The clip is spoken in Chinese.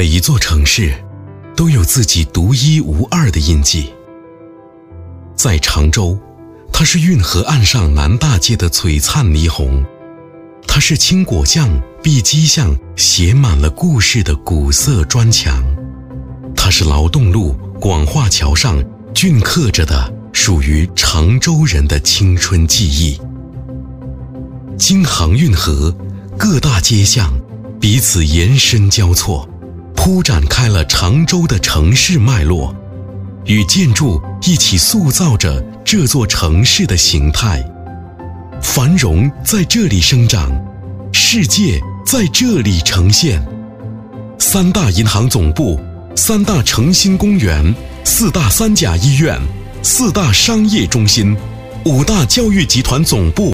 每一座城市都有自己独一无二的印记。在常州，它是运河岸上南大街的璀璨霓虹，它是轻果巷、碧鸡巷写满了故事的古色砖墙，它是劳动路、广化桥上镌刻着的属于常州人的青春记忆。京杭运河各大街巷彼此延伸交错，铺展开了常州的城市脉络，与建筑一起塑造着这座城市的形态。繁荣在这里生长，世界在这里呈现。3大银行总部、3大诚心公园、4大三甲医院、4大商业中心、5大教育集团总部